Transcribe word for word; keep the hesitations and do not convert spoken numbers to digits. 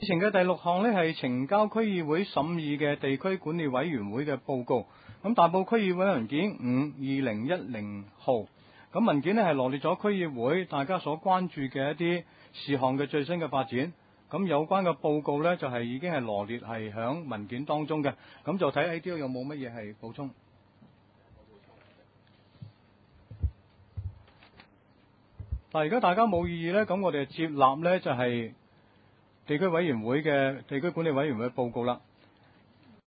之前嘅第六項呢，係呈交區議會審議嘅地區管理委員會嘅報告。咁大埔區議會文件五二零一零號，咁文件呢係羅列咗區議會大家所關注嘅一啲事項嘅最新嘅發展。咁有關嘅報告呢，就係已經係羅列係響文件當中嘅。咁就睇 A D O 有冇乜嘢係補充。但係如果大家冇異議呢，咁我哋接納呢就係地區委員會嘅地區管理委員會嘅報告啦。